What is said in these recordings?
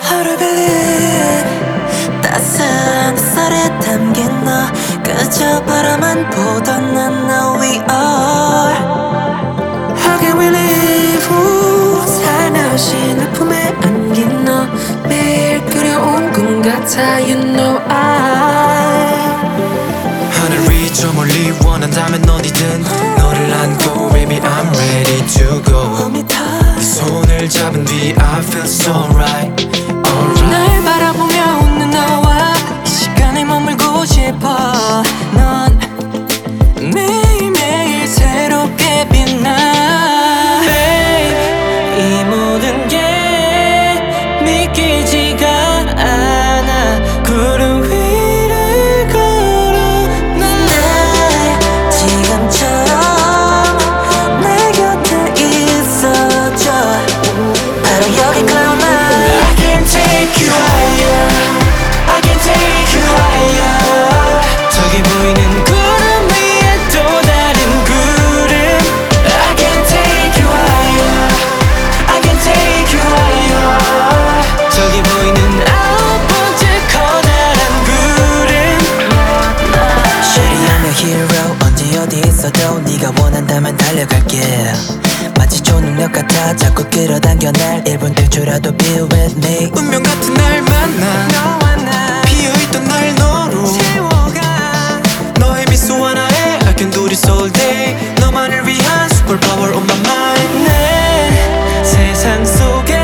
하루 빌린 따스한 햇살에 담긴 너 그저 바라만 보던 난 Now we are How can we live 살며시 내 품에 안긴 너 매일 그려온 꿈 같아 You know 하늘이 저 멀리 원한다면 어디든 너를 안고 Baby I'm ready to go 네 손을 잡은 뒤 I feel so right alright 날 바라보며 웃는 너와 이 시간에 머물고 싶어 넌 매일매일 새롭게 빛나 Babe 이 모든 게 믿기지가 않아 구름 위를 걸어 날 지금처럼 내 곁에 있어줘 바로 여기 cloud nine I can take you higher I can take you higher 저기 보이는 구름 위에 또 다른 구름 I can take you higher I can take you higher 저기 보이는 아홉 번째 커다란 구름 Shady I'm your hero 언제 어디 있어도 네가 원한다면 달려갈게 마치 초능력 같아 자꾸 끌어당겨 날 1분 될 줄알아도 be with me 운명 같은 날 만나 너와 나 피어있던 날 너로 채워가 너의 미소 하나에 I can do this all day 너만을 위한 superpower on my mind 내 세상 속에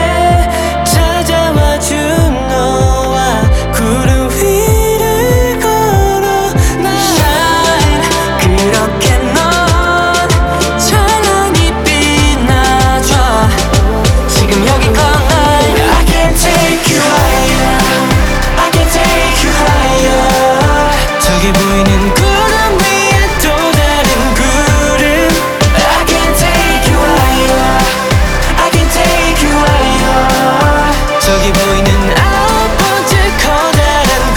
찾아와 준 너와 구름 위를 걸어 나 Shine 그렇게 넌 찬란히 빛나줘 지금 여기 cloud nine I can take you higher I can take you higher 저기 보이는 구름 위에 또 다른 구름 I can take you higher I can take you higher 저기 보이는 아홉 번째 커다란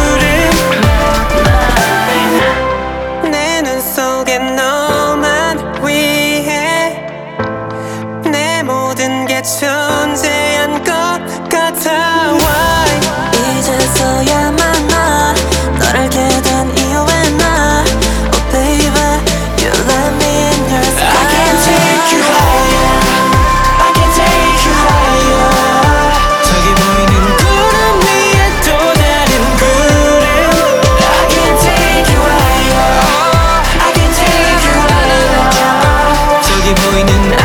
구름 내 눈 속에 너만 위해 내 모든 게 존재한 것 같아 Why 이제서야만 나 널 알게 된 이후에 나 Oh baby you let me in your sky I can take you higher I can take you higher 저기 보이는 구름 위에 또 다른 구름 I can take you higher I can take you higher 저기 보이는